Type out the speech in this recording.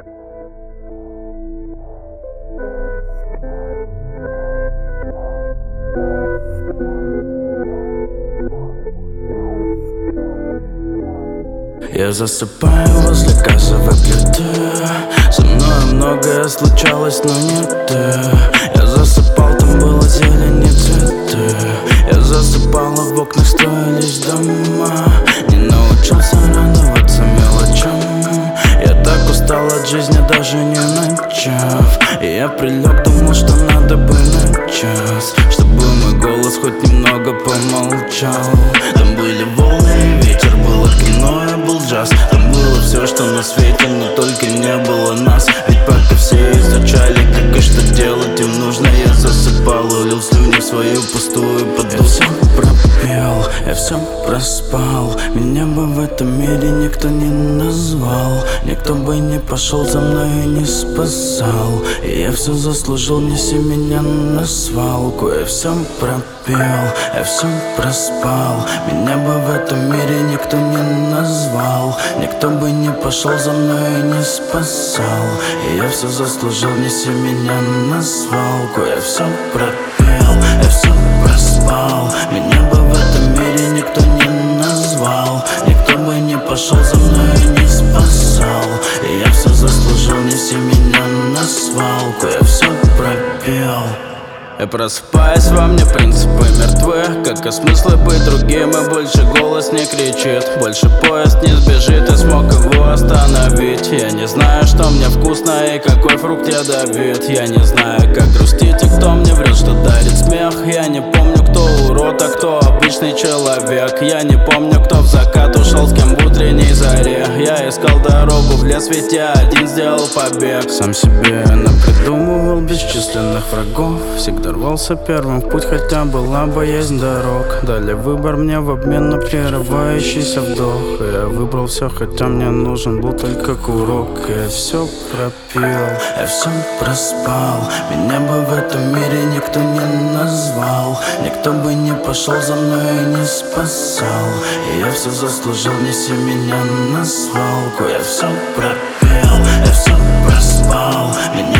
Я засыпаю возле газовой плиты. Со мной многое случалось, но не ты. Я засыпал, там было зелень и цветы. Я засыпал, а в окнах строились дома. Не научился радоваться мелочам. Я так устал от жизни, даже не начав. И я прилег, думал, что надо бы на час, чтобы мой голос хоть немного помолчал. Там были волны и ветер, было кино и был джаз. Там было все, что на свете, но только не было нас. Ведь пока все изучали, как и что делать им нужно, я засыпал, улил слюни в свою пустую подушку. Я все пропел, я все проспал. Меня бы в этом мире никто не назвал. Никто бы не пошел за мной и не спасал. И я все заслужил, неси меня на свалку. Я все пропел, я все проспал. Меня бы в этом мире никто не назвал. Никто бы не пошел за мной и не спасал. И я все заслужил, неси меня на свалку. Я все пропел, я все проспал. Меня бы в этом мире никто не назвал. Никто бы не пошел за мной и не спасал. И я все заслужил, неси меня на свалку. Я все пропел. Я просыпаюсь, во мне принципы мертвы. Как и смыслы быть другим, и больше голос не кричит. Больше поезд не сбежит, и смог его остановить. Я не знаю, что мне вкусно и какой фрукт ядовит. Я не знаю, как грустить и кто мне врет, что дарит смех. Я не помню, кто урод, а кто обычный человек. Я не помню, кто в закат ушел, с кем в утренней заре. Я искал дорогу в лес, ведь я один сделал побег. Сам себе напридумывал бесчисленных врагов. Всегда рвался первым в путь, хотя была боязнь дорог. Дали выбор мне в обмен на прерывающийся вдох. И я выбрал все, хотя мне нужен был только курок. И я все пропил, я все проспал. Меня бы в этом мире никто не назвал. Никто бы не пошел за мной и не спасал. И я все заслужил, неси меня на свалку. Я все пропил, я все проспал.